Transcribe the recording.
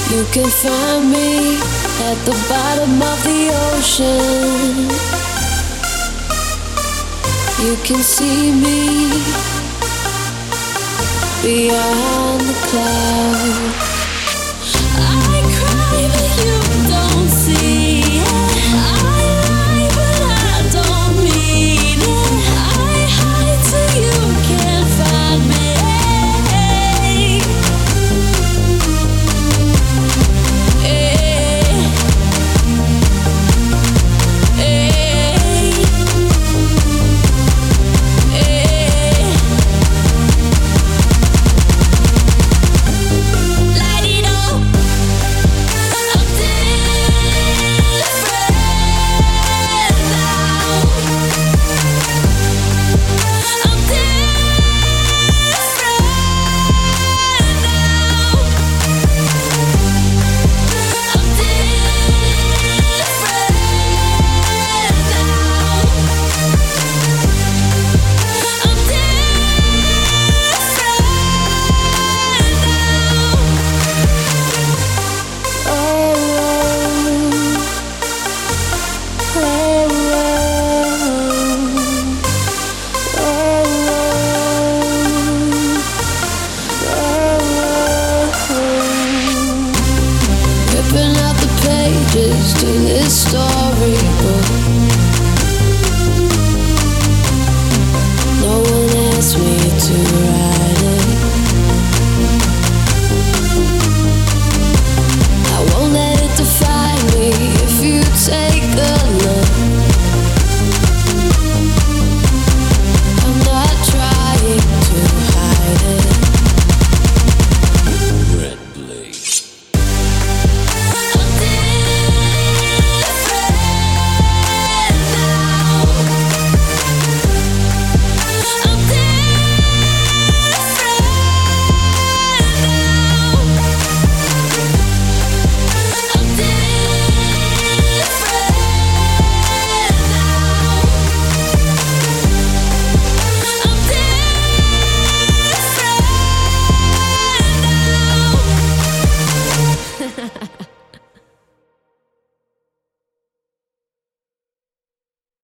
You can find me at the bottom of the ocean. You can see me beyond the clouds. I cry but you don't see it. I lie but I don't mean it. I hide so you can't find me. To this storybook,